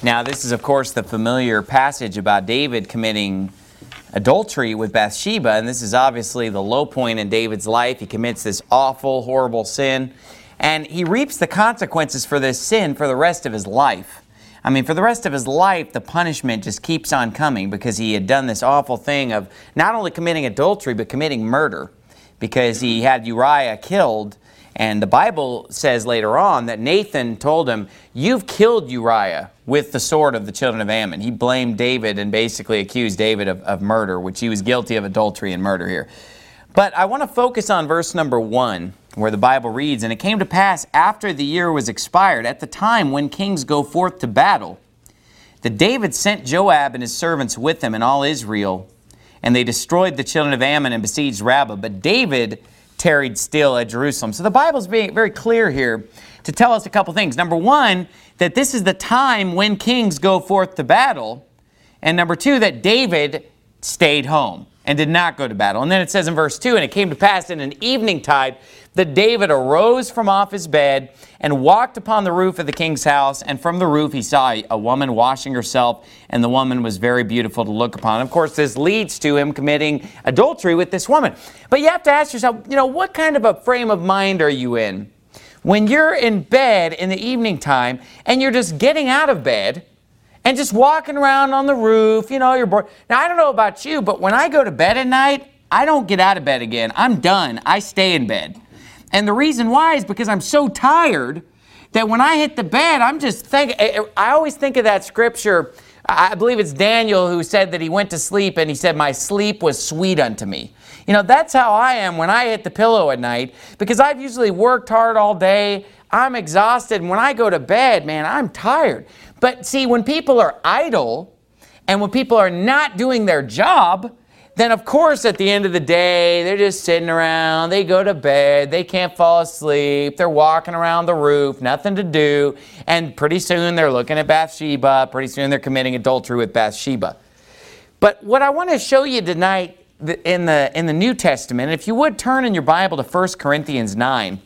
Now, this is, of course, the familiar passage about David committing adultery with Bathsheba, and this is obviously the low point in David's life. He commits this awful, horrible sin, and he reaps the consequences for this sin for the rest of his life. I mean, for the rest of his life, the punishment just keeps on coming because he had done this awful thing of not only committing adultery, but committing murder, because he had Uriah killed. And the Bible says later on that Nathan told him, "You've killed Uriah with the sword of the children of Ammon." He blamed David and basically accused David of murder, which he was guilty of adultery and murder here. But I want to focus on verse number 1, where the Bible reads, "And it came to pass after the year was expired, at the time when kings go forth to battle, that David sent Joab and his servants with him and all Israel, and they destroyed the children of Ammon and besieged Rabbah. But David tarried still at Jerusalem." So the Bible's being very clear here to tell us a couple things. Number one, that this is the time when kings go forth to battle. And number two, that David stayed home and did not go to battle. And then it says in verse 2, "And it came to pass in an evening tide that David arose from off his bed and walked upon the roof of the king's house. And from the roof he saw a woman washing herself, and the woman was very beautiful to look upon." Of course, this leads to him committing adultery with this woman. But you have to ask yourself, what kind of a frame of mind are you in when you're in bed in the evening time and you're just getting out of bed and just walking around on the roof, you're bored. Now, I don't know about you, but when I go to bed at night, I don't get out of bed again. I'm done. I stay in bed. And the reason why is because I'm so tired that when I hit the bed, I'm just thinking, I always think of that scripture. I believe it's Daniel who said that he went to sleep and he said, "My sleep was sweet unto me." That's how I am when I hit the pillow at night, because I've usually worked hard all day. I'm exhausted. And when I go to bed, man, I'm tired. But see, when people are idle and when people are not doing their job, then of course at the end of the day, they're just sitting around, they go to bed, they can't fall asleep, they're walking around the roof, nothing to do, and pretty soon they're looking at Bathsheba, pretty soon they're committing adultery with Bathsheba. But what I want to show you tonight in the New Testament, if you would turn in your Bible to 1 Corinthians 9,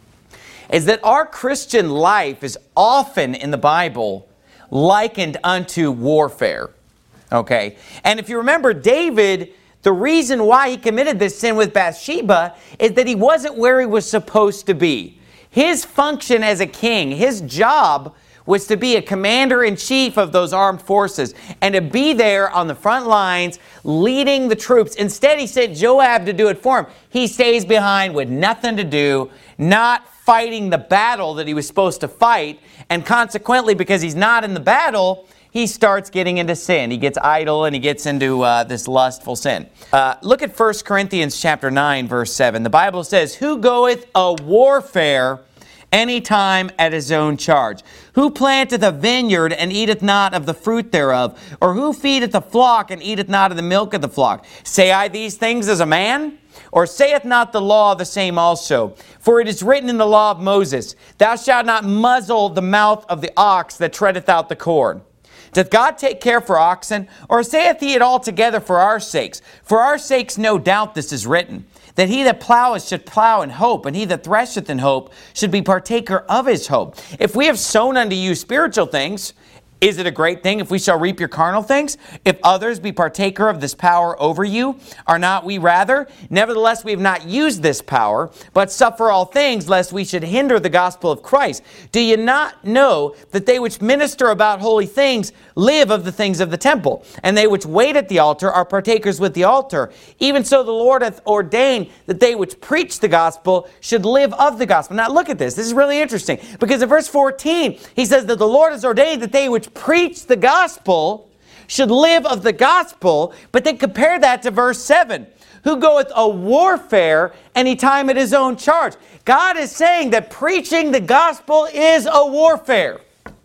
is that our Christian life is often in the Bible likened unto warfare. Okay, and if you remember, David, the reason why he committed this sin with Bathsheba is that he wasn't where he was supposed to be. His function as a king, his job was to be a commander-in-chief of those armed forces and to be there on the front lines leading the troops. Instead, he sent Joab to do it for him. He stays behind with nothing to do, not fighting the battle that he was supposed to fight, and consequently, because he's not in the battle, he starts getting into sin. He gets idle and he gets into this lustful sin. Look at 1 Corinthians chapter 9, verse 7. The Bible says, "Who goeth a warfare any time at his own charge? Who planteth a vineyard and eateth not of the fruit thereof? Or who feedeth a flock and eateth not of the milk of the flock? Say I these things as a man? Or saith not the law the same also? For it is written in the law of Moses, Thou shalt not muzzle the mouth of the ox that treadeth out the corn. Doth God take care for oxen? Or saith he it altogether for our sakes? For our sakes no doubt this is written, that he that ploweth should plow in hope, and he that thresheth in hope should be partaker of his hope. If we have sown unto you spiritual things, is it a great thing if we shall reap your carnal things? If others be partaker of this power over you, are not we rather? Nevertheless, we have not used this power, but suffer all things, lest we should hinder the gospel of Christ. Do you not know that they which minister about holy things live of the things of the temple? And they which wait at the altar are partakers with the altar. Even so the Lord hath ordained that they which preach the gospel should live of the gospel." Now look at this. This is really interesting, because in verse 14, he says that the Lord has ordained that they which preach the gospel should live of the gospel. But then compare that to verse 7. "Who goeth a warfare any time at his own charge?" God is saying that preaching the gospel is a warfare.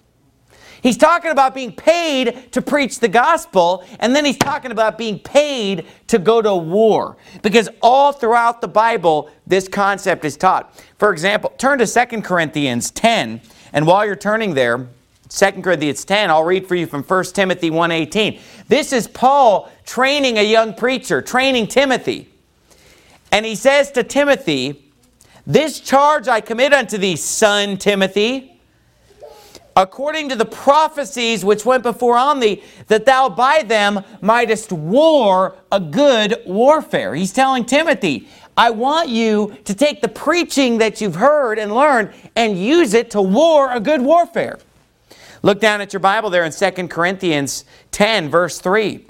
He's talking about being paid to preach the gospel, and then he's talking about being paid to go to war. Because all throughout the Bible, this concept is taught. For example, turn to 2 Corinthians 10, and while you're turning there, 2 Corinthians 10, I'll read for you from 1 Timothy 1:18. This is Paul training a young preacher, training Timothy. And he says to Timothy, "This charge I commit unto thee, son Timothy, according to the prophecies which went before on thee, that thou by them mightest war a good warfare. He's telling Timothy, I want you to take the preaching that you've heard and learned and use it to war a good warfare. Look down at your Bible there in 2 Corinthians 10, verse 3.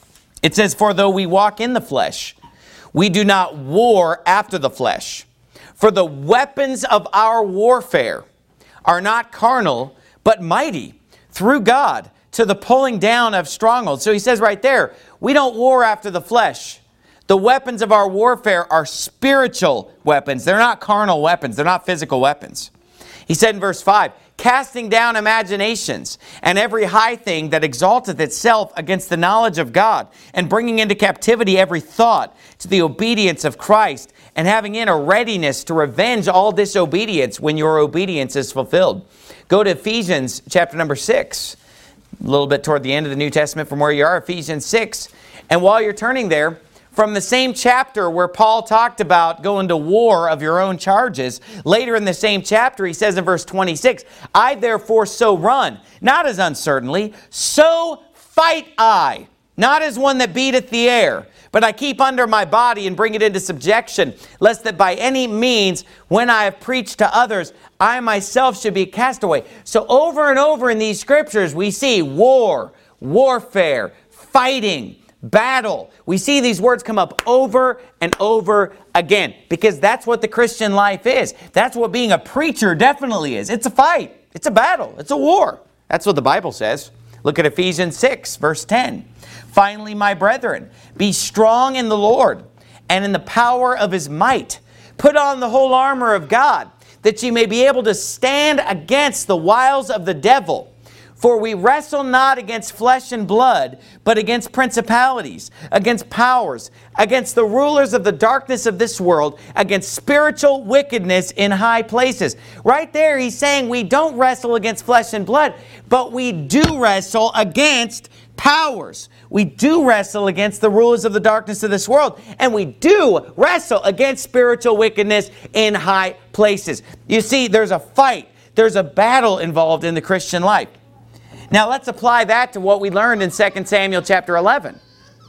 It says, for though we walk in the flesh, we do not war after the flesh. For the weapons of our warfare are not carnal, but mighty through God to the pulling down of strongholds. So he says right there, we don't war after the flesh. The weapons of our warfare are spiritual weapons. They're not carnal weapons. They're not physical weapons. He said in verse 5, casting down imaginations and every high thing that exalteth itself against the knowledge of God, and bringing into captivity every thought to the obedience of Christ, and having in a readiness to revenge all disobedience when your obedience is fulfilled. Go to Ephesians chapter number 6, a little bit toward the end of the New Testament from where you are, Ephesians 6. And while you're turning there, from the same chapter where Paul talked about going to war of your own charges, later in the same chapter he says in verse 26, I therefore so run, not as uncertainly, so fight I, not as one that beateth the air, but I keep under my body and bring it into subjection, lest that by any means, when I have preached to others, I myself should be cast away. So over and over in these scriptures, we see war, warfare, fighting, battle. We see these words come up over and over again, because that's what the Christian life is. That's what being a preacher definitely is. It's a fight. It's a battle. It's a war. That's what the Bible says. Look at Ephesians 6, verse 10. Finally, my brethren, be strong in the Lord and in the power of his might. Put on the whole armor of God, that ye may be able to stand against the wiles of the devil. For we wrestle not against flesh and blood, but against principalities, against powers, against the rulers of the darkness of this world, against spiritual wickedness in high places. Right there, he's saying we don't wrestle against flesh and blood, but we do wrestle against powers. We do wrestle against the rulers of the darkness of this world, and we do wrestle against spiritual wickedness in high places. You see, there's a fight. There's a battle involved in the Christian life. Now let's apply that to what we learned in 2 Samuel chapter 11.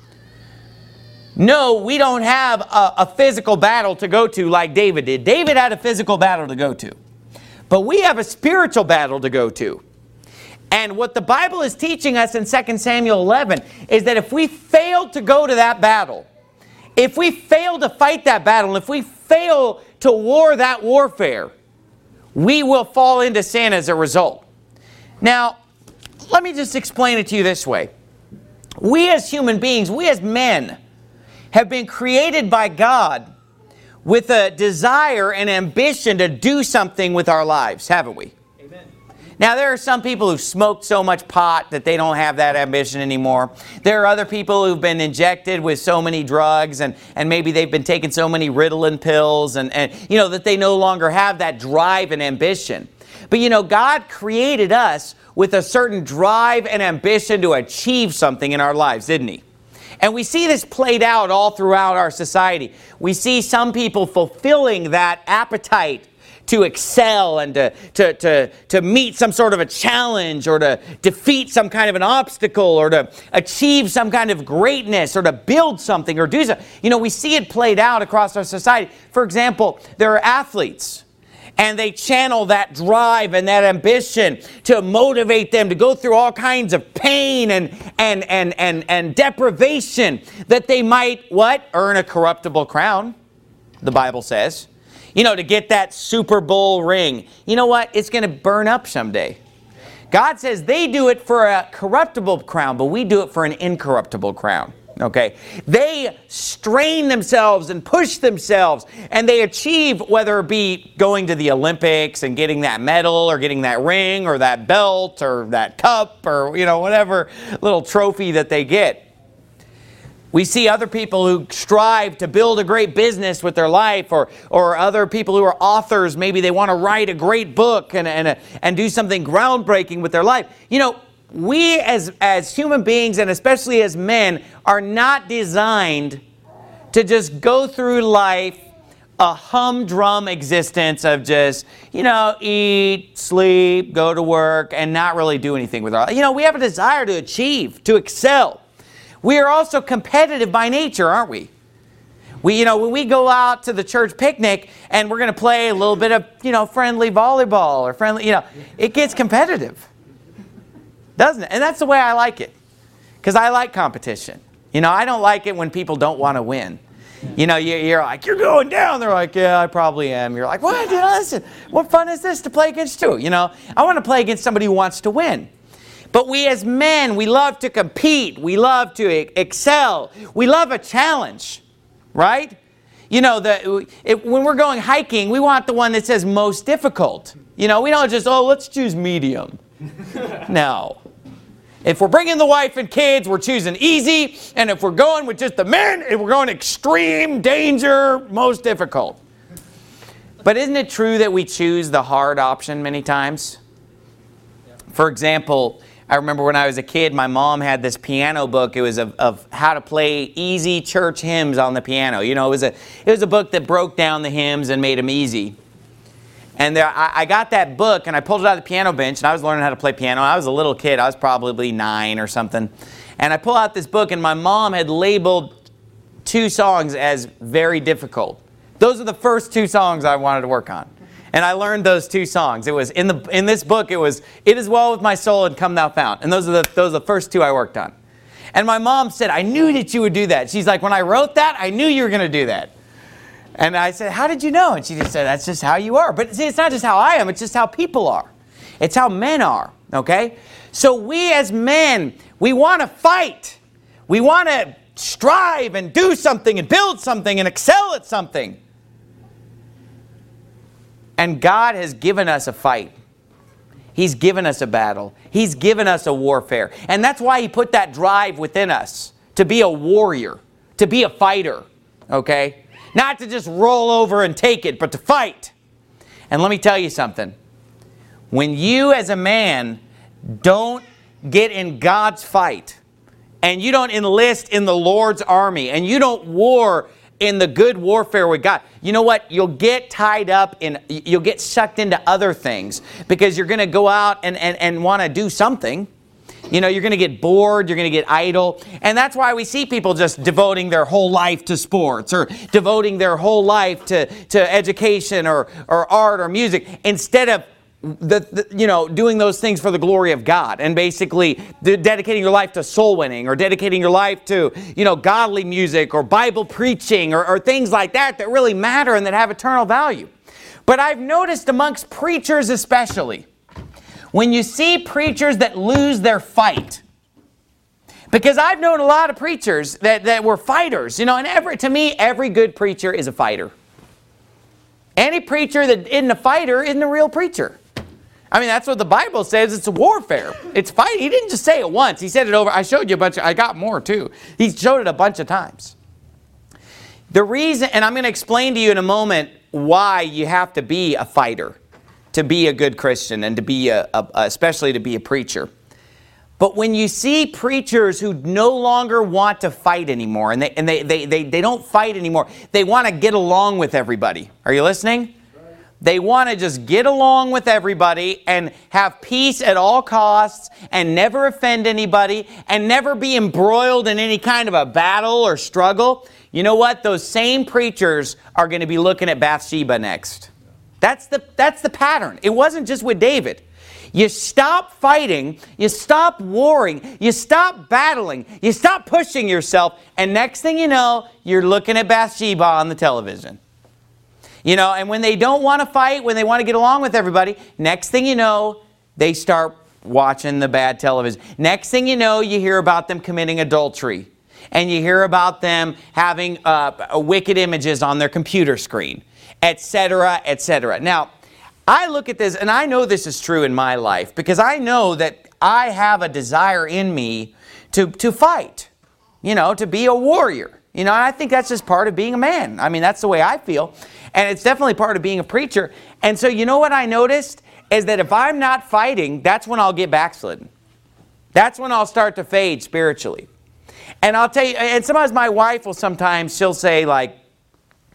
No, we don't have a physical battle to go to like David did. David had a physical battle to go to. But we have a spiritual battle to go to. And what the Bible is teaching us in 2 Samuel 11 is that if we fail to go to that battle, if we fail to fight that battle, if we fail to war that warfare, we will fall into sin as a result. Now, let me just explain it to you this way. We as human beings, we as men, have been created by God with a desire and ambition to do something with our lives, haven't we? Amen. Now, there are some people who've smoked so much pot that they don't have that ambition anymore. There are other people who've been injected with so many drugs and maybe they've been taking so many Ritalin pills and that they no longer have that drive and ambition. But God created us with a certain drive and ambition to achieve something in our lives, didn't he? And we see this played out all throughout our society. We see some people fulfilling that appetite to excel and to meet some sort of a challenge, or to defeat some kind of an obstacle, or to achieve some kind of greatness, or to build something or do something. We see it played out across our society. For example, there are athletes, and they channel that drive and that ambition to motivate them to go through all kinds of pain and deprivation, that they might, what? Earn a corruptible crown, the Bible says. To get that Super Bowl ring. You know what? It's going to burn up someday. God says they do it for a corruptible crown, but we do it for an incorruptible crown. Okay, they strain themselves and push themselves, and they achieve, whether it be going to the Olympics and getting that medal or getting that ring or that belt or that cup or, whatever little trophy that they get. We see other people who strive to build a great business with their life, or other people who are authors. Maybe they want to write a great book and do something groundbreaking with their life. We as human beings, and especially as men, are not designed to just go through life a humdrum existence of just, eat, sleep, go to work, and not really do anything with our life. We have a desire to achieve, to excel. We are also competitive by nature, aren't we? When we go out to the church picnic and we're going to play a little bit of, friendly volleyball or friendly, it gets competitive, doesn't it? And that's the way I like it, because I like competition. I don't like it when people don't want to win. You're like, you're going down. They're like, yeah, I probably am. You're like, what? Listen, what fun is this to play against you? I want to play against somebody who wants to win. But we as men, we love to compete. We love to excel. We love a challenge, right? When we're going hiking, we want the one that says most difficult. We don't just, let's choose medium. No. If we're bringing the wife and kids, we're choosing easy. And if we're going with just the men, we're going extreme, danger, most difficult. But isn't it true that we choose the hard option many times? For example, I remember when I was a kid, my mom had this piano book. It was of how to play easy church hymns on the piano. It was a book that broke down the hymns and made them easy. And I got that book, and I pulled it out of the piano bench, and I was learning how to play piano. I was a little kid. I was probably 9 or something. And I pull out this book, and my mom had labeled 2 songs as very difficult. Those are the first 2 songs I wanted to work on. And I learned those 2 songs. It was in this book, it was "It Is Well With My Soul" and "Come Thou Fount." And those are the first 2 I worked on. And my mom said, I knew that you would do that. She's like, when I wrote that, I knew you were going to do that. And I said, how did you know? And she just said, that's just how you are. But see, it's not just how I am, it's just how people are. It's how men are, okay? So we as men, we want to fight. We want to strive and do something and build something and excel at something. And God has given us a fight. He's given us a battle. He's given us a warfare. And that's why He put that drive within us, to be a warrior, to be a fighter, okay? Not to just roll over and take it, but to fight. And let me tell you something. When you as a man don't get in God's fight, and you don't enlist in the Lord's army, and you don't war in the good warfare with God, you know what? You'll get tied up you'll get sucked into other things, because you're going to go out and want to do something. You're going to get bored, you're going to get idle. And that's why we see people just devoting their whole life to sports, or devoting their whole life to education or art or music, instead of doing those things for the glory of God, and basically dedicating your life to soul winning, or dedicating your life to, godly music or Bible preaching or things like that really matter and that have eternal value. But I've noticed amongst preachers especially, when you see preachers that lose their fight, because I've known a lot of preachers that were fighters, and to me, every good preacher is a fighter. Any preacher that isn't a fighter isn't a real preacher. I mean, that's what the Bible says. It's a warfare. It's fight. He didn't just say it once. He said it over. I showed you a bunch. I got more too. He showed it a bunch of times. The reason, and I'm going to explain to you in a moment why you have to be a fighter to be a good Christian, and to be especially to be a preacher. But when you see preachers who no longer want to fight anymore, and they don't fight anymore, they want to get along with everybody. Are you listening? Right. They want to just get along with everybody and have peace at all costs, and never offend anybody, and never be embroiled in any kind of a battle or struggle. You know what? Those same preachers are going to be looking at Bathsheba next. That's the pattern. It wasn't just with David. You stop fighting, you stop warring, you stop battling, you stop pushing yourself, and next thing you know, you're looking at Bathsheba on the television. And when they don't want to fight, when they want to get along with everybody, next thing you know, they start watching the bad television. Next thing you know, you hear about them committing adultery. And you hear about them having wicked images on their computer screen, etc., etc. Now, I look at this, and I know this is true in my life, because I know that I have a desire in me to fight, to be a warrior. And I think that's just part of being a man. I mean, that's the way I feel. And it's definitely part of being a preacher. And so you know what I noticed? Is that if I'm not fighting, that's when I'll get backslidden. That's when I'll start to fade spiritually. And I'll tell you, and sometimes my wife will she'll say like,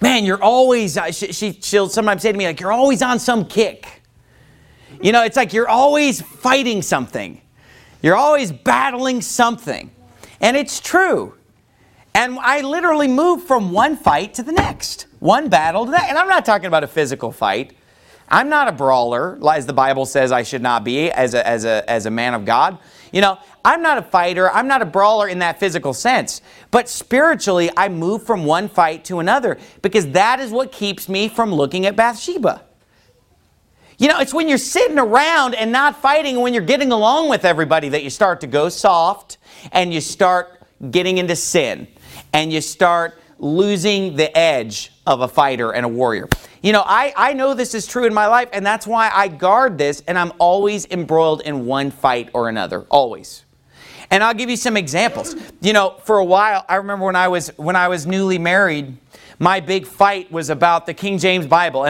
man, you're always, she'll sometimes say to me, like, you're always on some kick. You know, it's like you're always fighting something. You're always battling something. And it's true. And I literally move from one fight to the next. One battle to the next. And I'm not talking about a physical fight. I'm not a brawler, as the Bible says I should not be as a man of God. You know, I'm not a fighter. I'm not a brawler in that physical sense. But spiritually, I move from one fight to another because that is what keeps me from looking at Bathsheba. You know, it's when you're sitting around and not fighting and when you're getting along with everybody that you start to go soft and you start getting into sin and you start losing the edge of a fighter and a warrior. You know, I know this is true in my life, and that's why I guard this, and I'm always embroiled in one fight or another, always. And I'll give you some examples. You know, for a while, I remember when I was newly married, my big fight was about the King James Bible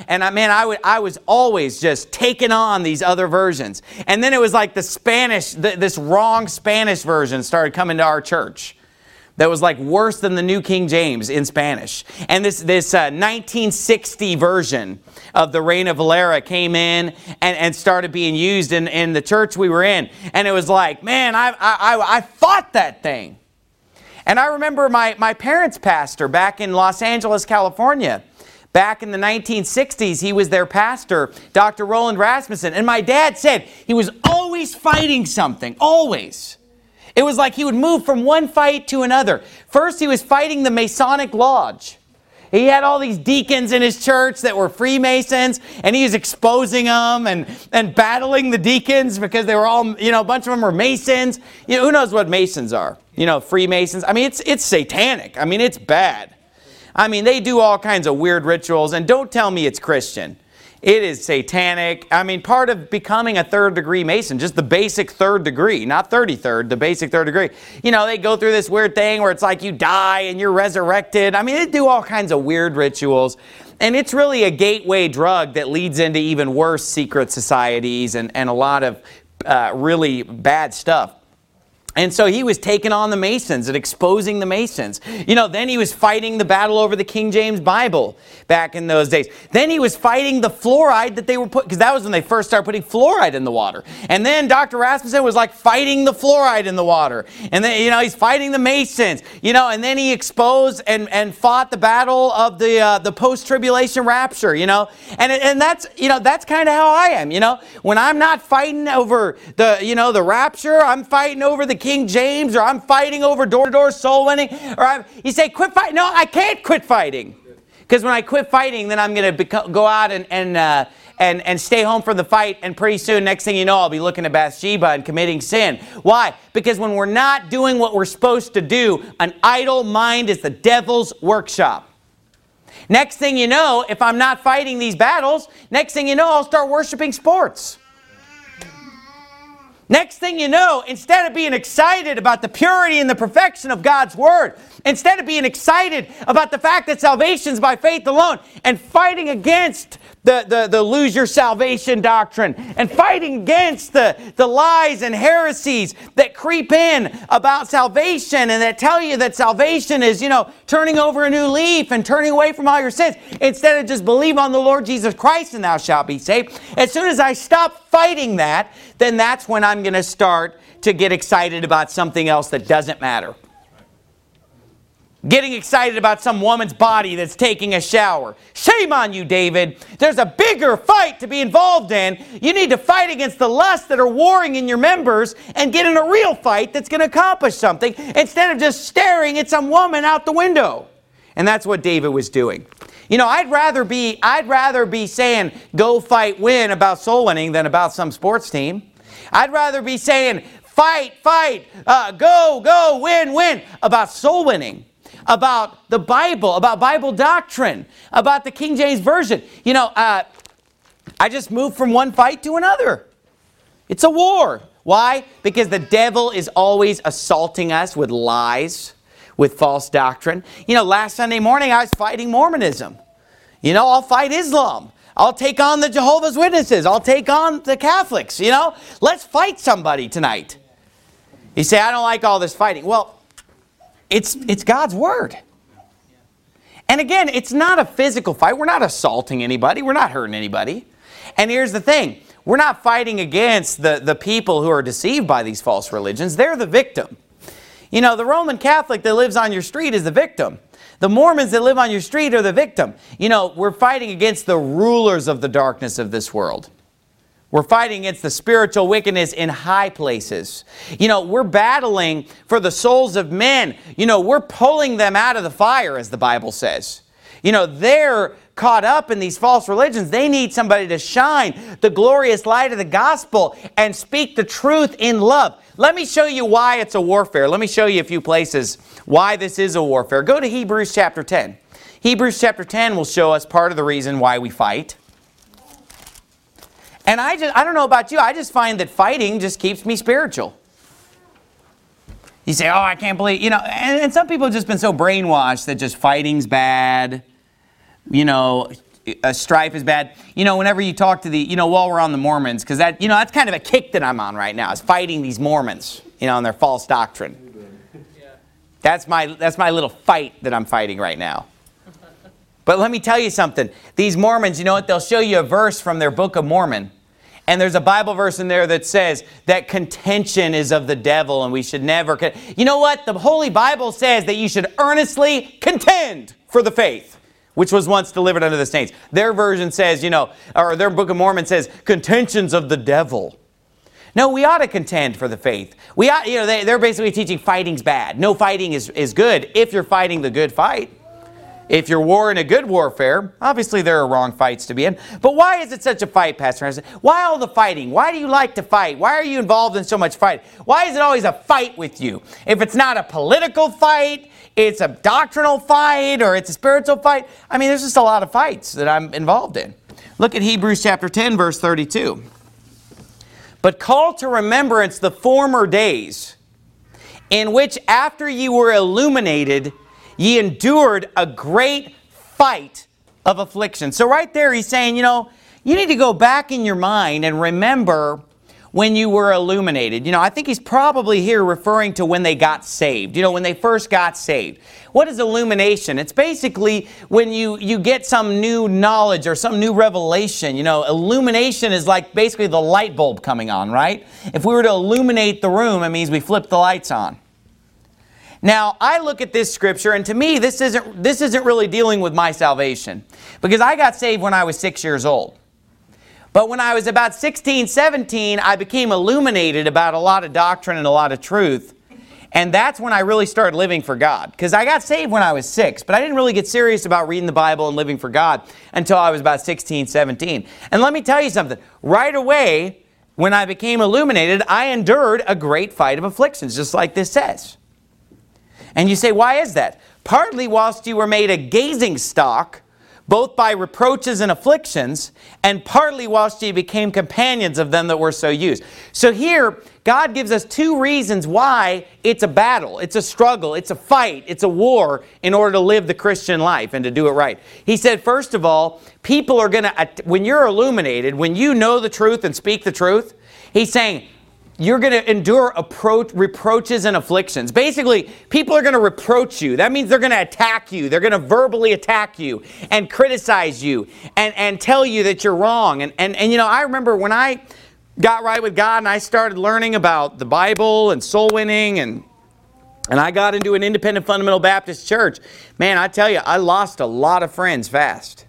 I was always just taking on these other versions. And then it was like the Spanish, this wrong Spanish version started coming to our church. That was like worse than the New King James in Spanish. And this 1960 version of the Reina Valera came in and started being used in the church we were in. And it was like, man, I fought that thing. And I remember my parents' pastor back in Los Angeles, California. Back in the 1960s, he was their pastor, Dr. Roland Rasmussen. And my dad said he was always fighting something, always. It was like he would move from one fight to another. First, he was fighting the Masonic Lodge. He had all these deacons in his church that were Freemasons, and he was exposing them and battling the deacons because they were all, you know, a bunch of them were Masons. You know, who knows what Masons are? You know, Freemasons. I mean, it's satanic. I mean, it's bad. I mean, they do all kinds of weird rituals, and don't tell me it's Christian. It is satanic. I mean, part of becoming a third-degree Mason, just the basic third degree, not 33rd, the basic third degree. You know, they go through this weird thing where it's like you die and you're resurrected. I mean, they do all kinds of weird rituals. And it's really a gateway drug that leads into even worse secret societies and a lot of really bad stuff. And so he was taking on the Masons and exposing the Masons. You know, then he was fighting the battle over the King James Bible back in those days. Then he was fighting the fluoride that they were put, because that was when they first started putting fluoride in the water. And then Dr. Rasmussen was like fighting the fluoride in the water. And then, you know, he's fighting the Masons. You know, and then he exposed and fought the battle of the post-tribulation rapture, you know. And that's, you know, that's kind of how I am, you know. When I'm not fighting over the, you know, the rapture, I'm fighting over the King James, or I'm fighting over door-to-door soul winning, or you say quit fighting. No, I can't quit fighting, because when I quit fighting, then I'm going to go out and stay home from the fight, and pretty soon, next thing you know, I'll be looking at Bathsheba and committing sin. Why? Because when we're not doing what we're supposed to do, an idle mind is the devil's workshop. Next thing you know, if I'm not fighting these battles, next thing you know, I'll start worshiping sports. Next thing you know, instead of being excited about the purity and the perfection of God's Word, instead of being excited about the fact that salvation is by faith alone, and fighting against the lose your salvation doctrine, and fighting against the lies and heresies that creep in about salvation and that tell you that salvation is, you know, turning over a new leaf and turning away from all your sins, instead of just believe on the Lord Jesus Christ and thou shalt be saved. As soon as I stop fighting that, then that's when I'm going to start to get excited about something else that doesn't matter. Getting excited about some woman's body that's taking a shower. Shame on you, David. There's a bigger fight to be involved in. You need to fight against the lusts that are warring in your members and get in a real fight that's going to accomplish something, instead of just staring at some woman out the window. And that's what David was doing. You know, I'd rather be saying, go fight, win about soul winning than about some sports team. I'd rather be saying, fight, go, win about soul winning, about the Bible, about Bible doctrine, about the King James Version. You know, I just moved from one fight to another. It's a war. Why? Because the devil is always assaulting us with lies, with false doctrine. You know, last Sunday morning I was fighting Mormonism. You know, I'll fight Islam. I'll take on the Jehovah's Witnesses. I'll take on the Catholics, you know. Let's fight somebody tonight. You say, I don't like all this fighting. Well, it's God's Word. And again, it's not a physical fight. We're not assaulting anybody. We're not hurting anybody. And here's the thing. We're not fighting against the people who are deceived by these false religions. They're the victim. You know, the Roman Catholic that lives on your street is the victim. The Mormons that live on your street are the victim. You know, we're fighting against the rulers of the darkness of this world. We're fighting against the spiritual wickedness in high places. You know, we're battling for the souls of men. You know, we're pulling them out of the fire, as the Bible says. You know, they're caught up in these false religions. They need somebody to shine the glorious light of the gospel and speak the truth in love. Let me show you why it's a warfare. Let me show you a few places why this is a warfare. Go to Hebrews chapter 10. Hebrews chapter 10 will show us part of the reason why we fight. And I don't know about you, I just find that fighting just keeps me spiritual. You say, oh, I can't believe, you know, and some people have just been so brainwashed that just fighting's bad, you know, a strife is bad. You know, whenever you talk to the, you know, while we're on the Mormons, because that, you know, that's kind of a kick that I'm on right now, is fighting these Mormons, you know, and their false doctrine. That's my little fight that I'm fighting right now. But let me tell you something. These Mormons, you know what, they'll show you a verse from their Book of Mormon. And there's a Bible verse in there that says that contention is of the devil and we should never... You know what? The Holy Bible says that you should earnestly contend for the faith, which was once delivered unto the saints. Their version says, you know, or their Book of Mormon says, contentions of the devil. No, we ought to contend for the faith. We ought, you know, they're basically teaching fighting's bad. No, fighting is good if you're fighting the good fight. If you're warring a good warfare, obviously there are wrong fights to be in. But why is it such a fight, Pastor? Why all the fighting? Why do you like to fight? Why are you involved in so much fight? Why is it always a fight with you? If it's not a political fight, it's a doctrinal fight, or it's a spiritual fight. I mean, there's just a lot of fights that I'm involved in. Look at Hebrews chapter 10, verse 32. But call to remembrance the former days, in which after ye were illuminated, ye endured a great fight of affliction. So right there he's saying, you know, you need to go back in your mind and remember when you were illuminated. You know, I think he's probably here referring to when they got saved. You know, when they first got saved. What is illumination? It's basically when you get some new knowledge or some new revelation. You know, illumination is like basically the light bulb coming on, right? If we were to illuminate the room, it means we flip the lights on. Now, I look at this scripture, and to me, this isn't really dealing with my salvation. Because I got saved when I was 6 years old. But when I was about 16, 17, I became illuminated about a lot of doctrine and a lot of truth. And that's when I really started living for God. Because I got saved when I was 6, but I didn't really get serious about reading the Bible and living for God until I was about 16, 17. And let me tell you something. Right away, when I became illuminated, I endured a great fight of afflictions, just like this says. And you say, why is that? Partly whilst you were made a gazing stock, both by reproaches and afflictions, and partly whilst ye became companions of them that were so used. So here, God gives us two reasons why it's a battle, it's a struggle, it's a fight, it's a war in order to live the Christian life and to do it right. He said, first of all, people are going to, when you're illuminated, when you know the truth and speak the truth, he's saying, you're going to endure reproaches and afflictions. Basically, people are going to reproach you. That means they're going to attack you. They're going to verbally attack you and criticize you and tell you that you're wrong. And you know, I remember when I got right with God and I started learning about the Bible and soul winning and I got into an independent fundamental Baptist church. Man, I tell you, I lost a lot of friends fast.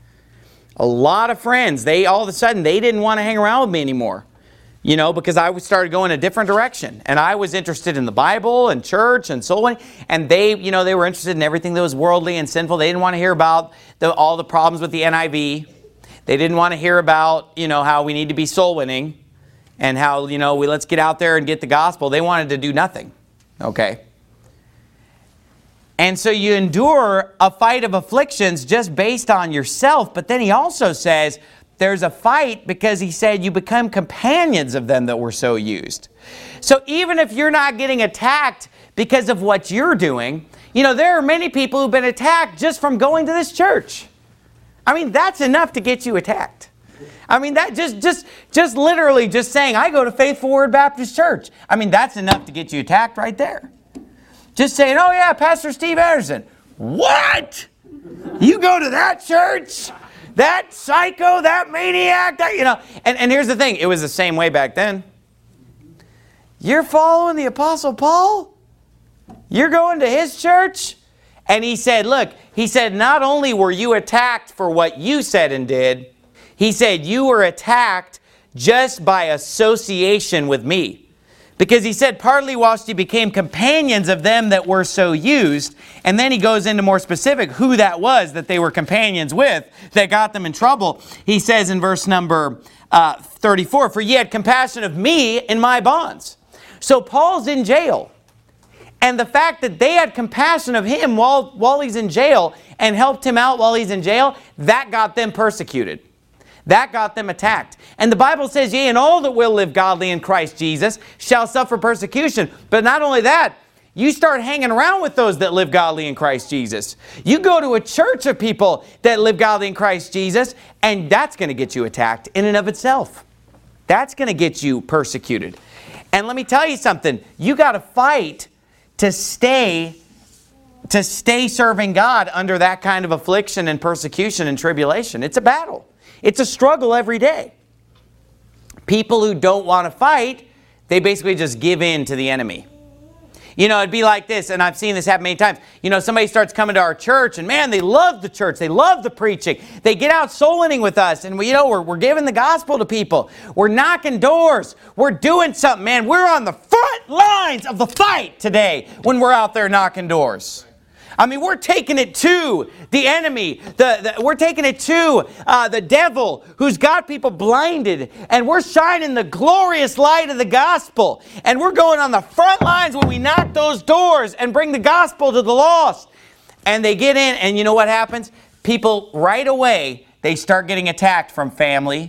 A lot of friends. All of a sudden, they didn't want to hang around with me anymore. You know, because I started going a different direction. And I was interested in the Bible and church and soul winning. And they, you know, they were interested in everything that was worldly and sinful. They didn't want to hear about all the problems with the NIV. They didn't want to hear about, you know, how we need to be soul winning. And how, you know, let's get out there and get the gospel. They wanted to do nothing. Okay. And so you endure a fight of afflictions just based on yourself. But then he also says, there's a fight because he said you become companions of them that were so used. So even if you're not getting attacked because of what you're doing, you know, there are many people who've been attacked just from going to this church. I mean, that's enough to get you attacked. I mean, that just literally just saying, I go to Faithful Word Baptist Church. I mean, that's enough to get you attacked right there. Just saying, oh yeah, Pastor Steve Anderson. What? You go to that church? That psycho, that maniac, that, you know. And here's the thing. It was the same way back then. You're following the Apostle Paul? You're going to his church? And he said, look, he said, not only were you attacked for what you said and did, he said, you were attacked just by association with me. Because he said, partly whilst you became companions of them that were so used. And then he goes into more specific who that was that they were companions with that got them in trouble. He says in verse number 34, for ye had compassion of me in my bonds. So Paul's in jail. And the fact that they had compassion of him while he's in jail and helped him out while he's in jail, that got them persecuted. That got them attacked. And the Bible says, yea, and all that will live godly in Christ Jesus shall suffer persecution. But not only that, you start hanging around with those that live godly in Christ Jesus. You go to a church of people that live godly in Christ Jesus, and that's going to get you attacked in and of itself. That's going to get you persecuted. And let me tell you something. You got to fight to stay serving God under that kind of affliction and persecution and tribulation. It's a battle. It's a struggle every day. People who don't want to fight, they basically just give in to the enemy. You know, it'd be like this, and I've seen this happen many times. You know, somebody starts coming to our church, and man, they love the church. They love the preaching. They get out soul winning with us, and we're giving the gospel to people. We're knocking doors. We're doing something, man. We're on the front lines of the fight today when we're out there knocking doors. I mean, we're taking it to the enemy. We're taking it to the devil who's got people blinded. And we're shining the glorious light of the gospel. And we're going on the front lines when we knock those doors and bring the gospel to the lost. And they get in, and you know what happens? People right away, they start getting attacked from family.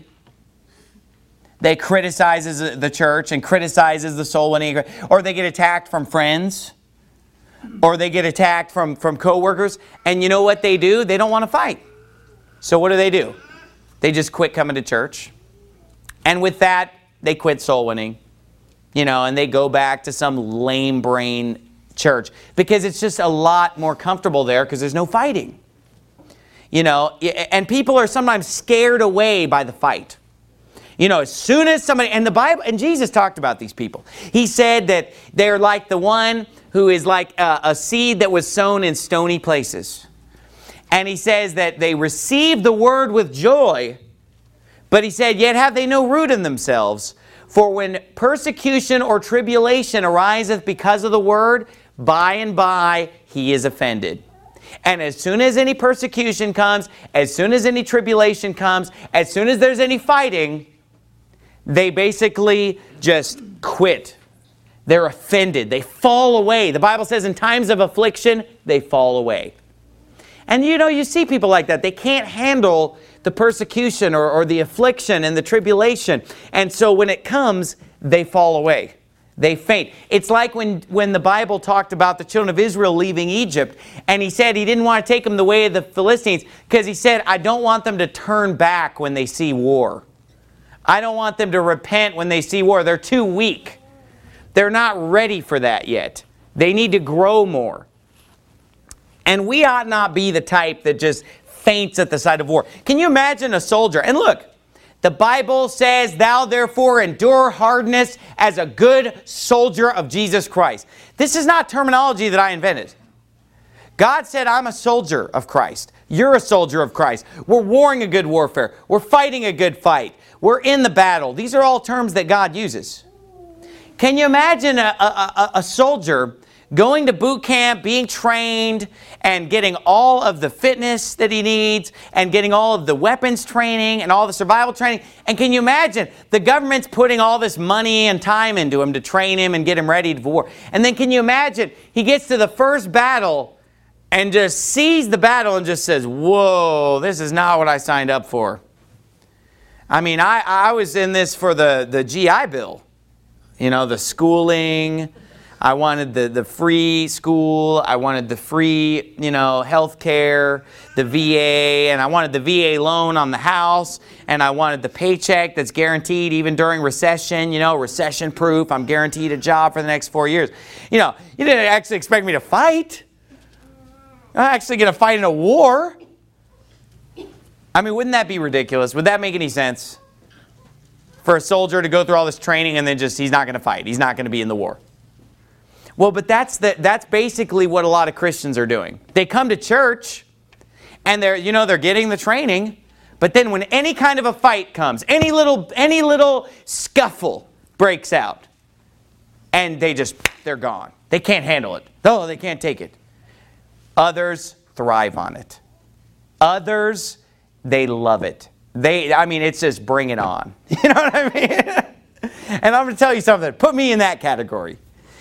They criticize the church and criticizes the soul winning. Or they get attacked from friends. Or they get attacked from co-workers. And you know what they do? They don't want to fight. So what do? They just quit coming to church. And with that, they quit soul winning. You know, and they go back to some lame brain church. Because it's just a lot more comfortable there because there's no fighting. You know, and people are sometimes scared away by the fight. You know, as soon as somebody, and the Bible, and Jesus talked about these people. He said that they're like the one who is like a seed that was sown in stony places. And he says that they received the word with joy, but he said, yet have they no root in themselves. For when persecution or tribulation ariseth because of the word, by and by he is offended. And as soon as any persecution comes, as soon as any tribulation comes, as soon as there's any fighting, they basically just quit. They're offended. They fall away. The Bible says in times of affliction, they fall away. And you know, you see people like that. They can't handle the persecution or the affliction and the tribulation. And so when it comes, they fall away. They faint. It's like when the Bible talked about the children of Israel leaving Egypt, and he said he didn't want to take them the way of the Philistines because he said, I don't want them to turn back when they see war. I don't want them to repent when they see war. They're too weak. They're not ready for that yet. They need to grow more. And we ought not be the type that just faints at the sight of war. Can you imagine a soldier? And look, the Bible says, thou therefore endure hardness as a good soldier of Jesus Christ. This is not terminology that I invented. God said, I'm a soldier of Christ. You're a soldier of Christ. We're warring a good warfare. We're fighting a good fight. We're in the battle. These are all terms that God uses. Can you imagine a soldier going to boot camp, being trained, and getting all of the fitness that he needs, and getting all of the weapons training, and all the survival training? And can you imagine the government's putting all this money and time into him to train him and get him ready for war? And then can you imagine he gets to the first battle and just sees the battle and just says, whoa, this is not what I signed up for. I mean, I was in this for the GI Bill. You know, the schooling. I wanted the free school. I wanted the free, you know, health care, the VA, and I wanted the VA loan on the house, and I wanted the paycheck that's guaranteed even during recession, you know, recession proof. I'm guaranteed a job for the next 4 years. You know, you didn't actually expect me to fight. I'm not actually going to fight in a war. I mean, wouldn't that be ridiculous? Would that make any sense? For a soldier to go through all this training and then just, he's not going to fight. He's not going to be in the war. Well, but that's basically what a lot of Christians are doing. They come to church and they're getting the training, but then when any kind of a fight comes, any little scuffle breaks out, and they're gone. They can't handle it. No, they can't take it. Others thrive on it. Others, they love it. It's just bring it on. You know what I mean? And I'm going to tell you something. Put me in that category.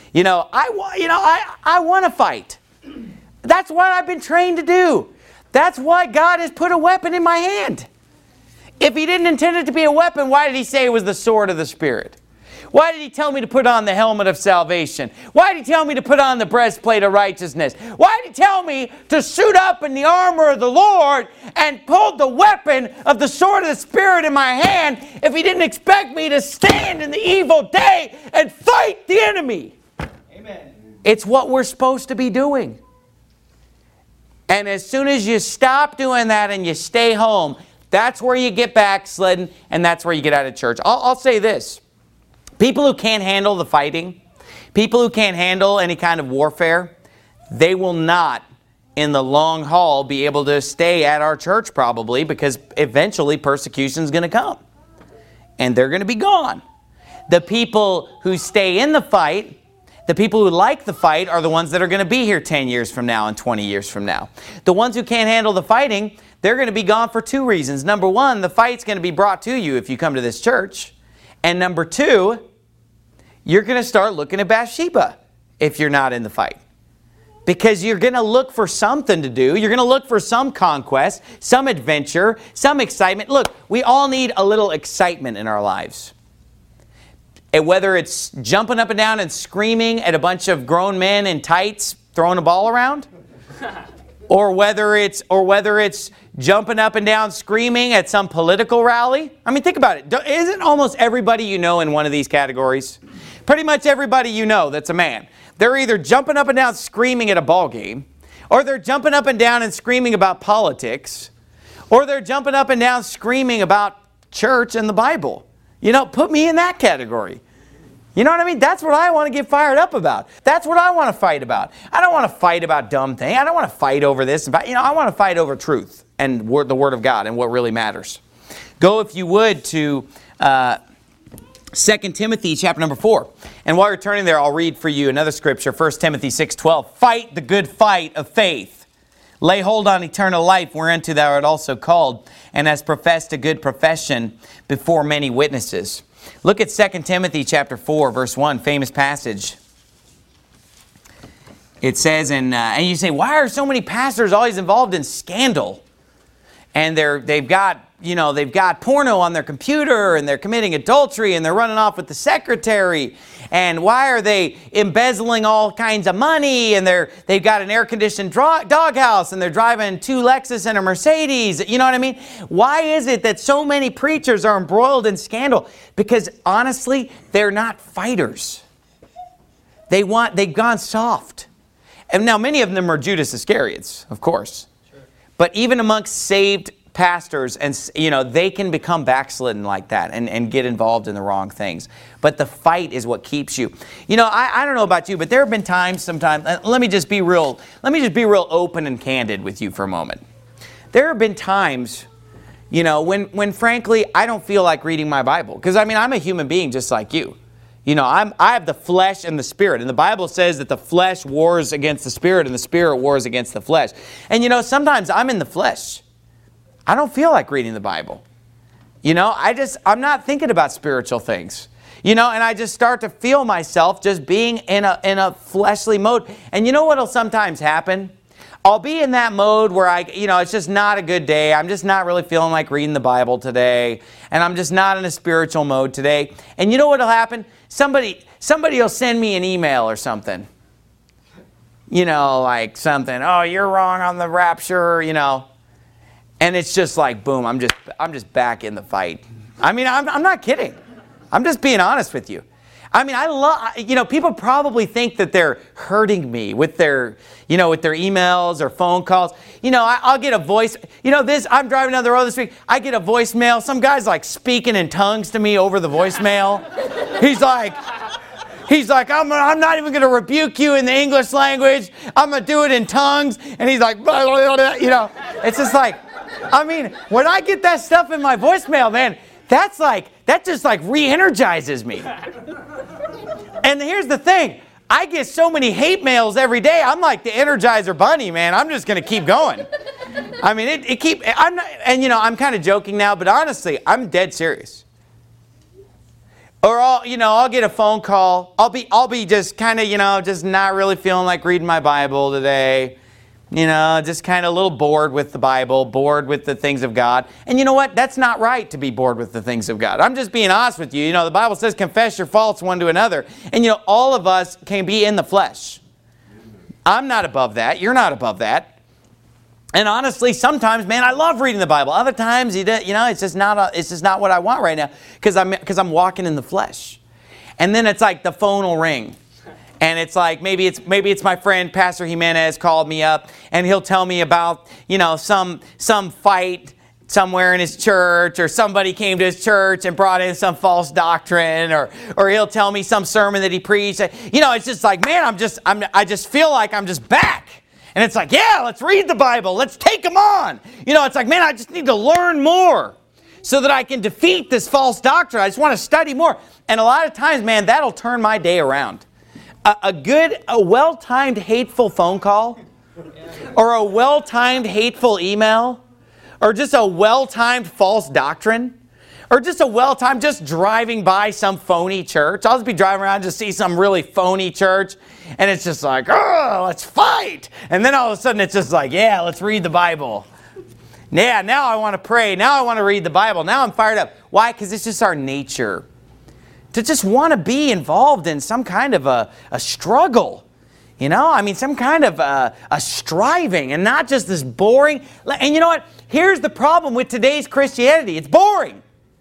I want to fight. That's what I've been trained to do. That's why God has put a weapon in my hand. If He didn't intend it to be a weapon, why did He say it was the sword of the Spirit? Why did He tell me to put on the helmet of salvation? Why did He tell me to put on the breastplate of righteousness? Why did He tell me to suit up in the armor of the Lord and pull the weapon of the sword of the Spirit in my hand if He didn't expect me to stand in the evil day and fight the enemy? Amen. It's what we're supposed to be doing. And as soon as you stop doing that and you stay home, that's where you get backslidden, and that's where you get out of church. I'll say this. People who can't handle the fighting, people who can't handle any kind of warfare, they will not, in the long haul, be able to stay at our church probably, because eventually persecution is going to come. And they're going to be gone. The people who stay in the fight, the people who like the fight, are the ones that are going to be here 10 years from now and 20 years from now. The ones who can't handle the fighting, they're going to be gone for two reasons. Number one, the fight's going to be brought to you if you come to this church. And number two, you're going to start looking at Bathsheba if you're not in the fight. Because you're going to look for something to do. You're going to look for some conquest, some adventure, some excitement. Look, we all need a little excitement in our lives. And whether it's jumping up and down and screaming at a bunch of grown men in tights throwing a ball around, or whether it's jumping up and down screaming at some political rally. I mean, think about it. Isn't almost everybody you know in one of these categories? Pretty much everybody you know that's a man. They're either jumping up and down screaming at a ball game, or they're jumping up and down and screaming about politics, or they're jumping up and down screaming about church and the Bible. Put me in that category. You know what I mean? That's what I want to get fired up about. That's what I want to fight about. I don't want to fight about dumb things. I don't want to fight over this. I want to fight over truth and the Word of God and what really matters. Go, if you would, to 2 Timothy chapter number 4. And while you're turning there, I'll read for you another scripture, 1 Timothy 6:12. Fight the good fight of faith. Lay hold on eternal life, whereunto thou art also called, and hast professed a good profession before many witnesses. Look at 2 Timothy chapter 4, verse 1, famous passage. It says, and you say, why are so many pastors always involved in scandal? And they've got porno on their computer, and they're committing adultery, and they're running off with the secretary. And why are they embezzling all kinds of money? And they've got an air-conditioned doghouse, and they're driving 2 Lexus and a Mercedes. You know what I mean? Why is it that so many preachers are embroiled in scandal? Because honestly, they're not fighters. They've gone soft. And now many of them are Judas Iscariots, of course. Sure. But even amongst saved pastors, and they can become backslidden like that and get involved in the wrong things. But the fight is what keeps you. I don't know about you, but there have been times, sometimes, let me just be real open and candid with you for a moment. There have been times, when frankly, I don't feel like reading my Bible. Because I'm a human being just like you. I have the flesh and the spirit. And the Bible says that the flesh wars against the spirit and the spirit wars against the flesh. And sometimes I'm in the flesh. I don't feel like reading the Bible. I'm not thinking about spiritual things. And I just start to feel myself just being in a fleshly mode. And you know what'll sometimes happen? I'll be in that mode where it's just not a good day. I'm just not really feeling like reading the Bible today. And I'm just not in a spiritual mode today. And you know what'll happen? Somebody will send me an email or something. Like something, oh, you're wrong on the rapture, And it's just like, boom, I'm just back in the fight. I'm not kidding. I'm just being honest with you. I mean, I love, people probably think that they're hurting me with their, with their emails or phone calls. I'll get a voice, I'm driving down the road this week, I get a voicemail. Some guy's like speaking in tongues to me over the voicemail. He's like, I'm not even going to rebuke you in the English language. I'm going to do it in tongues. And he's like, blah, blah, blah, it's just like, when I get that stuff in my voicemail, man, that just re-energizes me. And here's the thing. I get so many hate mails every day. I'm like the Energizer Bunny, man. I'm just going to keep going. I'm kind of joking now, but honestly, I'm dead serious. Or I'll get a phone call. I'll be just kind of, just not really feeling like reading my Bible today. Just kind of a little bored with the Bible, bored with the things of God. And you know what? That's not right to be bored with the things of God. I'm just being honest with you. The Bible says confess your faults one to another. And all of us can be in the flesh. I'm not above that. You're not above that. And honestly, sometimes, man, I love reading the Bible. Other times, it's just not what I want right now because I'm walking in the flesh. And then it's like the phone will ring. And it's like maybe it's my friend Pastor Jimenez called me up and he'll tell me about some fight somewhere in his church, or somebody came to his church and brought in some false doctrine, or he'll tell me some sermon that he preached. It's just like, man, I just feel like I'm just back. And it's like, yeah, let's read the Bible. Let's take them on. It's like, man, I just need to learn more so that I can defeat this false doctrine. I just want to study more. And a lot of times, man, that'll turn my day around. A well-timed hateful phone call, or a well-timed hateful email, or just a well-timed false doctrine, or just a well-timed just driving by some phony church. I'll just be driving around and just see some really phony church, and it's just like, oh, let's fight. And then all of a sudden it's just like, yeah, let's read the Bible. Yeah, now I want to pray. Now I want to read the Bible. Now I'm fired up. Why? Because it's just our nature to just want to be involved in some kind of a struggle. Some kind of a striving, and not just this boring. And you know what? Here's the problem with today's Christianity. It's boring.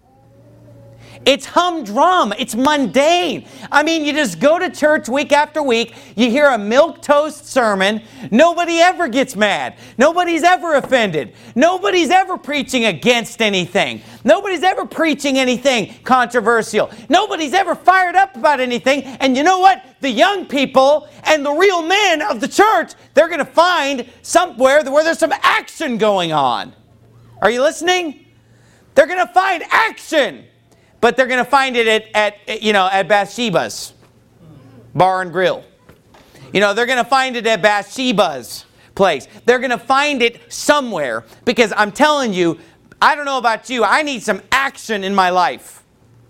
It's humdrum. It's mundane. You just go to church week after week. You hear a milquetoast sermon. Nobody ever gets mad. Nobody's ever offended. Nobody's ever preaching against anything. Nobody's ever preaching anything controversial. Nobody's ever fired up about anything. And you know what? The young people and the real men of the church, they're going to find somewhere where there's some action going on. Are you listening? They're going to find action. But they're going to find it at Bathsheba's Bar and Grill. They're going to find it at Bathsheba's place. They're going to find it somewhere, because I'm telling you, I don't know about you, I need some action in my life.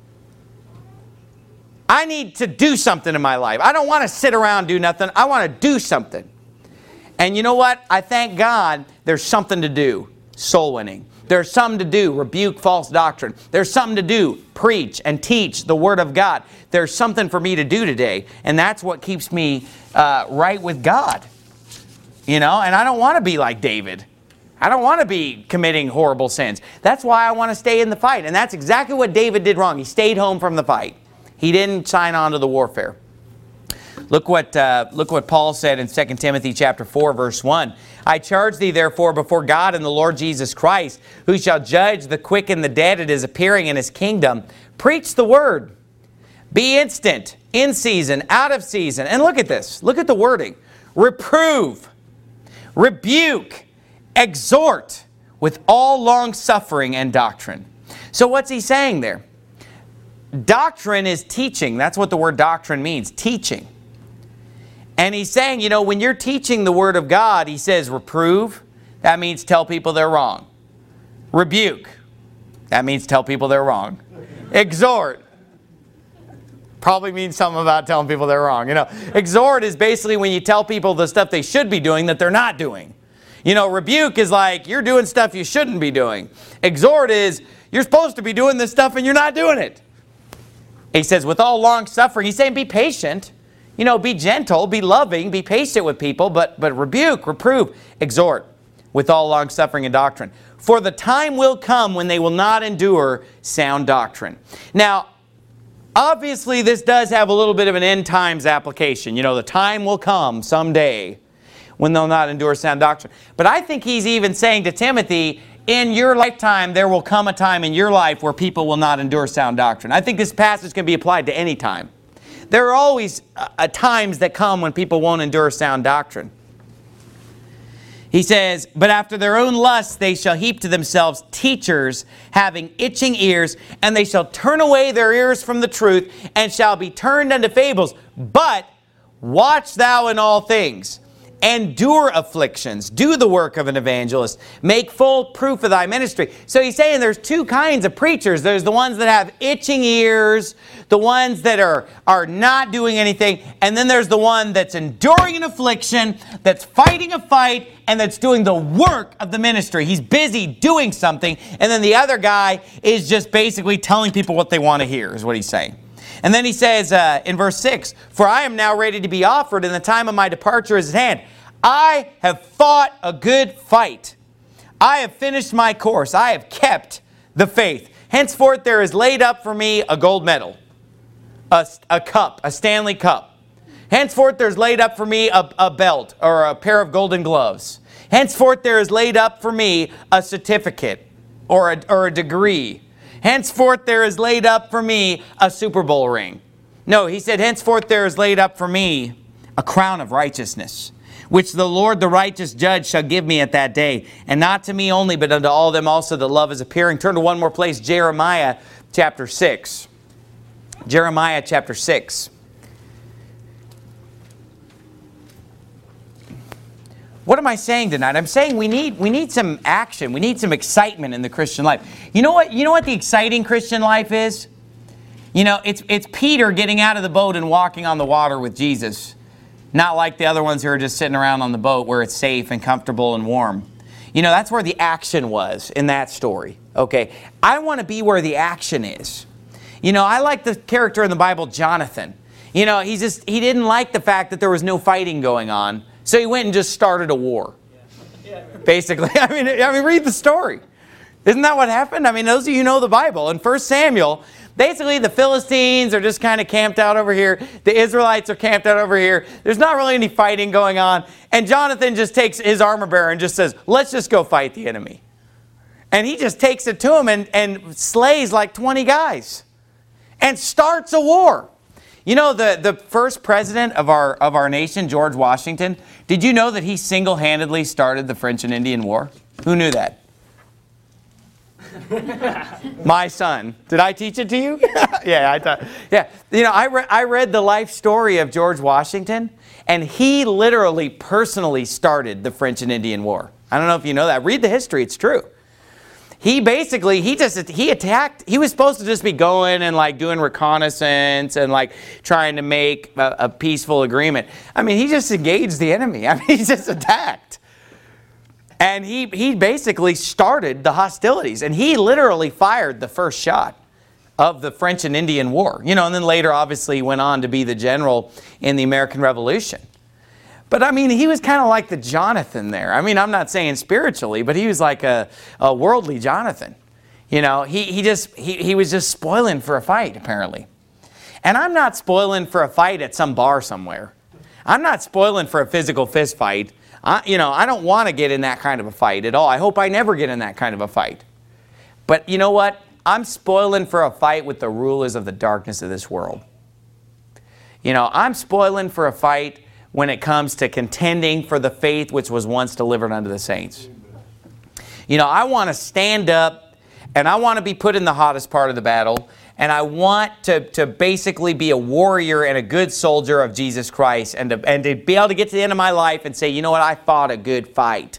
I need to do something in my life. I don't want to sit around and do nothing. I want to do something. And you know what? I thank God there's something to do. Soul winning. There's something to do, rebuke false doctrine. There's something to do, preach and teach the Word of God. There's something for me to do today, and that's what keeps me right with God. And I don't want to be like David. I don't want to be committing horrible sins. That's why I want to stay in the fight, and that's exactly what David did wrong. He stayed home from the fight. He didn't sign on to the warfare. Look what Paul said in 2 Timothy chapter 4, verse 1. I charge thee therefore before God and the Lord Jesus Christ, who shall judge the quick and the dead at his appearing in his kingdom. Preach the word. Be instant, in season, out of season. And look at this. Look at the wording. Reprove, rebuke, exhort with all long suffering and doctrine. So what's he saying there? Doctrine is teaching. That's what the word doctrine means, teaching. And he's saying, when you're teaching the Word of God, he says reprove. That means tell people they're wrong. Rebuke. That means tell people they're wrong. Exhort. Probably means something about telling people they're wrong. Exhort is basically when you tell people the stuff they should be doing that they're not doing. Rebuke is like you're doing stuff you shouldn't be doing. Exhort is you're supposed to be doing this stuff and you're not doing it. He says with all long suffering, he's saying be patient. Be gentle, be loving, be patient with people, but rebuke, reprove, exhort with all long suffering and doctrine. For the time will come when they will not endure sound doctrine. Now, Obviously, this does have a little bit of an end times application. The time will come someday when they'll not endure sound doctrine. But I think he's even saying to Timothy, in your lifetime, there will come a time in your life where people will not endure sound doctrine. I think this passage can be applied to any time. There are always times that come when people won't endure sound doctrine. He says, but after their own lusts they shall heap to themselves teachers having itching ears, and they shall turn away their ears from the truth, and shall be turned unto fables. But watch thou in all things, endure afflictions, do the work of an evangelist, make full proof of thy ministry. So he's saying there's two kinds of preachers. There's the ones that have itching ears, the ones that are not doing anything, and then there's the one that's enduring an affliction, that's fighting a fight, and that's doing the work of the ministry. He's busy doing something, and then the other guy is just basically telling people what they want to hear, is what he's saying. And then he says in verse 6, for I am now ready to be offered, and the time of my departure is at hand. I have fought a good fight. I have finished my course. I have kept the faith. Henceforth there is laid up for me a gold medal, a cup, a Stanley Cup. Henceforth there is laid up for me a belt or a pair of golden gloves. Henceforth there is laid up for me a certificate or a degree. Henceforth there is laid up for me a Super Bowl ring. No, he said, henceforth there is laid up for me a crown of righteousness, which the Lord the righteous judge shall give me at that day. And not to me only, but unto all them also that love is appearing. Turn to one more place, Jeremiah chapter 6. Jeremiah chapter 6. What am I saying tonight? I'm saying we need some action. We need some excitement in the Christian life. You know what the exciting Christian life is? It's Peter getting out of the boat and walking on the water with Jesus. Not like the other ones who are just sitting around on the boat where it's safe and comfortable and warm. That's where the action was in that story. Okay, I want to be where the action is. I like the character in the Bible, Jonathan. He didn't like the fact that there was no fighting going on. So he went and just started a war. Basically, I mean, read the story. Isn't that what happened? I mean, those of you who know the Bible. In 1 Samuel, basically the Philistines are just kind of camped out over here. The Israelites are camped out over here. There's not really any fighting going on. And Jonathan just takes his armor bearer and just says, let's just go fight the enemy. And he just takes it to him and slays like 20 guys. And starts a war. The first president of our nation, George Washington, did you know that he single-handedly started the French and Indian War? Who knew that? My son. Did I teach it to you? Yeah. I read the life story of George Washington, and he literally personally started the French and Indian War. I don't know if you know that. Read the history. It's true. He attacked. He was supposed to just be going and doing reconnaissance and trying to make a peaceful agreement. I mean, he just engaged the enemy. I mean, he just attacked. And he basically started the hostilities. And he literally fired the first shot of the French and Indian War. And then later obviously went on to be the general in the American Revolution. But I mean, he was kind of like the Jonathan there. I mean, I'm not saying spiritually, but he was like a worldly Jonathan. He was just spoiling for a fight, apparently. And I'm not spoiling for a fight at some bar somewhere. I'm not spoiling for a physical fist fight. I don't want to get in that kind of a fight at all. I hope I never get in that kind of a fight. But you know what? I'm spoiling for a fight with the rulers of the darkness of this world. I'm spoiling for a fight when it comes to contending for the faith which was once delivered unto the saints. I want to stand up and I want to be put in the hottest part of the battle, and I want to basically be a warrior and a good soldier of Jesus Christ, and to be able to get to the end of my life and say, you know what, I fought a good fight.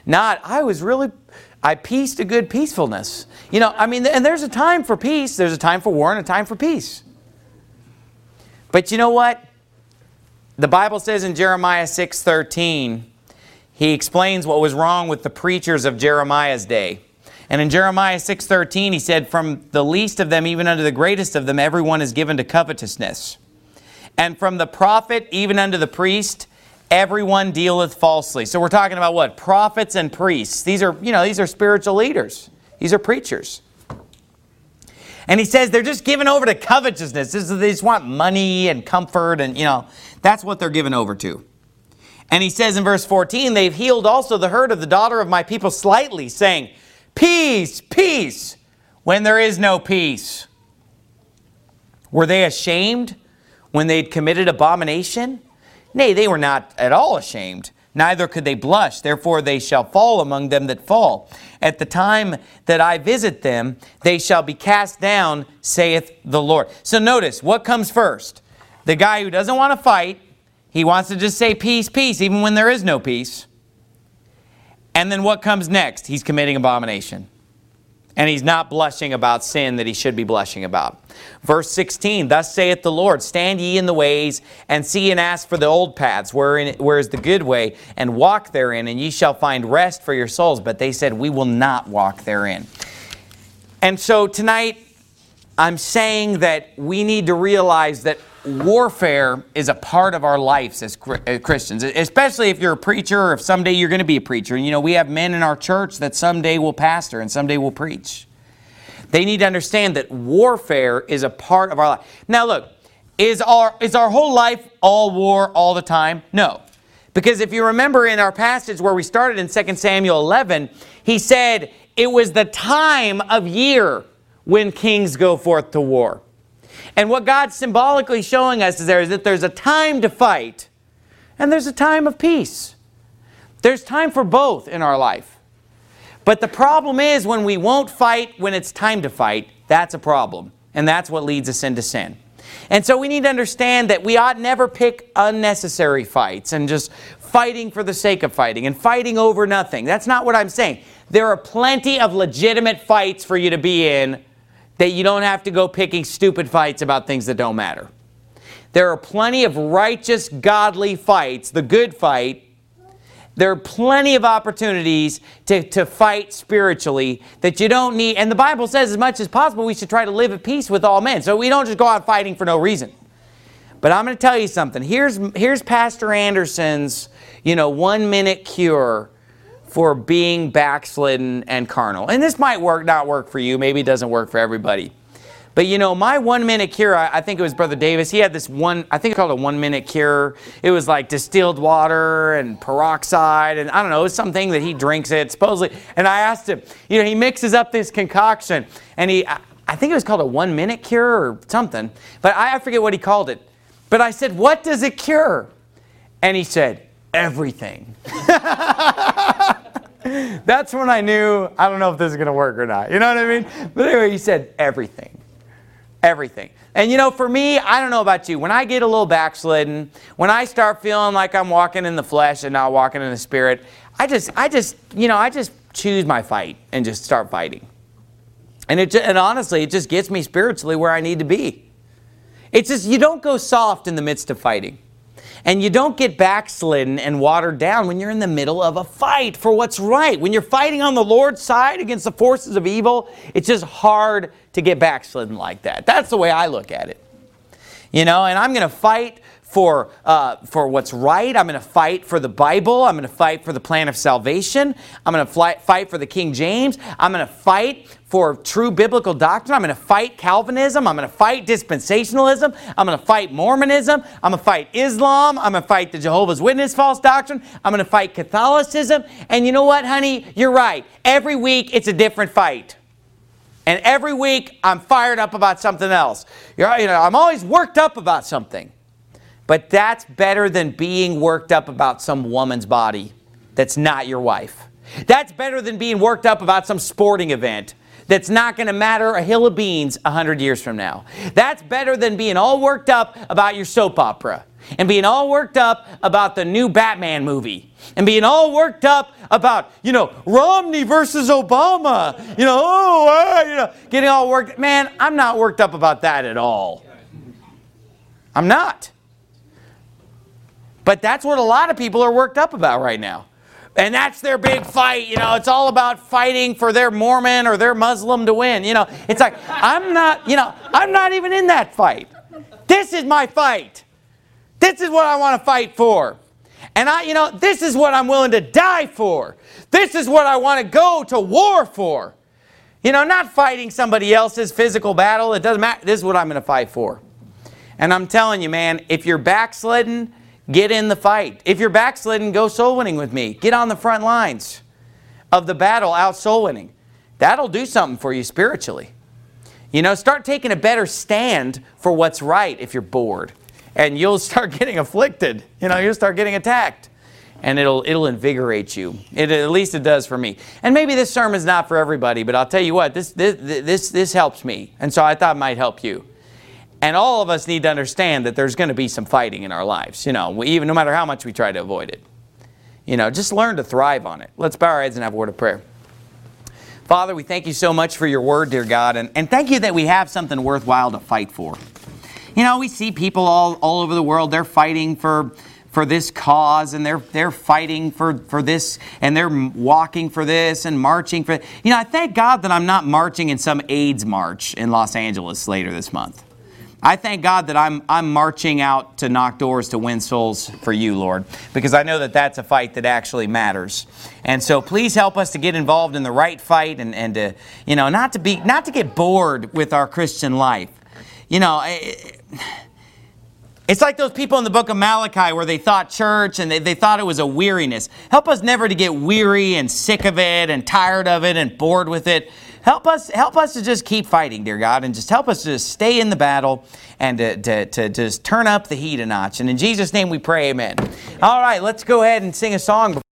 I peaced a good peacefulness. And there's a time for peace, there's a time for war, and a time for peace. But you know what? The Bible says in Jeremiah 6:13, he explains what was wrong with the preachers of Jeremiah's day. And in Jeremiah 6:13, he said, from the least of them even unto the greatest of them, everyone is given to covetousness. And from the prophet even unto the priest, everyone dealeth falsely. So we're talking about what? Prophets and priests. These are spiritual leaders. These are preachers. And he says they're just given over to covetousness. They just want money and comfort, and that's what they're given over to. And he says in verse 14, they've healed also the hurt of the daughter of my people slightly, saying, peace, peace, when there is no peace. Were they ashamed when they'd committed abomination? Nay, they were not at all ashamed. Neither could they blush. Therefore they shall fall among them that fall. At the time that I visit them, they shall be cast down, saith the Lord. So notice, what comes first? The guy who doesn't want to fight, he wants to just say peace, peace, even when there is no peace. And then what comes next? He's committing abomination. And he's not blushing about sin that he should be blushing about. Verse 16, thus saith the Lord, stand ye in the ways, and see and ask for the old paths, where is the good way, and walk therein, and ye shall find rest for your souls. But they said, we will not walk therein. And so tonight, I'm saying that we need to realize that warfare is a part of our lives as Christians, especially if you're a preacher or if someday you're going to be a preacher. And we have men in our church that someday will pastor and someday will preach. They need to understand that warfare is a part of our life. Now look, is our whole life all war all the time? No. Because if you remember in our passage where we started in 2 Samuel 11, he said it was the time of year when kings go forth to war. And what God's symbolically showing us is that there's a time to fight and there's a time of peace. There's time for both in our life. But the problem is when we won't fight when it's time to fight, that's a problem. And that's what leads us into sin. And so we need to understand that we ought never pick unnecessary fights and just fighting for the sake of fighting and fighting over nothing. That's not what I'm saying. There are plenty of legitimate fights for you to be in that you don't have to go picking stupid fights about things that don't matter. There are plenty of righteous, godly fights, the good fight. There are plenty of opportunities to fight spiritually that you don't need. And the Bible says as much as possible we should try to live at peace with all men. So we don't just go out fighting for no reason. But I'm going to tell you something. Here's Pastor Anderson's 1-minute cure for being backslidden and carnal. And this might not work for you. Maybe it doesn't work for everybody. But my 1-minute cure, I think it was Brother Davis, he had this I think it's called a 1-minute cure. It was like distilled water and peroxide, and I don't know, it was something that he drinks it, supposedly. And I asked him, he mixes up this concoction, and I think it was called a 1-minute cure or something, but I forget what he called it. But I said, what does it cure? And he said, everything. That's when I knew, I don't know if this is going to work or not. You know what I mean? But anyway, he said everything. Everything. And for me, I don't know about you. When I get a little backslidden, when I start feeling like I'm walking in the flesh and not walking in the spirit, I just choose my fight and just start fighting. And honestly, it just gets me spiritually where I need to be. It's just, you don't go soft in the midst of fighting. And you don't get backslidden and watered down when you're in the middle of a fight for what's right. When you're fighting on the Lord's side against the forces of evil, it's just hard to get backslidden like that. That's the way I look at it. And I'm going to fight for what's right. I'm going to fight for the Bible. I'm going to fight for the plan of salvation. I'm going to fight for the King James. I'm going to fight for true biblical doctrine. I'm going to fight Calvinism. I'm going to fight dispensationalism. I'm going to fight Mormonism. I'm going to fight Islam. I'm going to fight the Jehovah's Witness false doctrine. I'm going to fight Catholicism. And you know what, honey? You're right. Every week it's a different fight. And every week I'm fired up about something else. I'm always worked up about something. But that's better than being worked up about some woman's body that's not your wife. That's better than being worked up about some sporting event that's not going to matter a hill of beans 100 years from now. That's better than being all worked up about your soap opera and being all worked up about the new Batman movie and being all worked up about, Romney versus Obama, getting all worked. Man, I'm not worked up about that at all. I'm not. But that's what a lot of people are worked up about right now. And that's their big fight. It's all about fighting for their Mormon or their Muslim to win. It's like, I'm not even in that fight. This is my fight. This is what I want to fight for. And this is what I'm willing to die for. This is what I want to go to war for. You know, not fighting somebody else's physical battle. It doesn't matter. This is what I'm going to fight for. And I'm telling you, man, if you're backslidden, get in the fight. If you're backslidden, go soul winning with me. Get on the front lines of the battle out soul winning. That'll do something for you spiritually. You know, start taking a better stand for what's right if you're bored. And you'll start getting afflicted. You know, you'll start getting attacked. And it'll invigorate you. At least it does for me. And maybe this sermon's not for everybody, but I'll tell you what, this helps me. And so I thought it might help you. And all of us need to understand that there's going to be some fighting in our lives. You know, even no matter how much we try to avoid it. You know, just learn to thrive on it. Let's bow our heads and have a word of prayer. Father, we thank you so much for your word, dear God. And thank you that we have something worthwhile to fight for. You know, we see people all over the world, they're fighting for this cause, and they're fighting for this, and they're walking for this and marching for... You know, I thank God that I'm not marching in some AIDS march in Los Angeles later this month. I thank God that I'm marching out to knock doors to win souls for you, Lord, because I know that that's a fight that actually matters. And so please help us to get involved in the right fight and to, you know, not to get bored with our Christian life. You know, it's like those people in the book of Malachi where they thought church and they thought it was a weariness. Help us never to get weary and sick of it and tired of it and bored with it. Help us to just keep fighting, dear God, and just help us to just stay in the battle and to just turn up the heat a notch. And in Jesus' name we pray, amen. All right, let's go ahead and sing a song.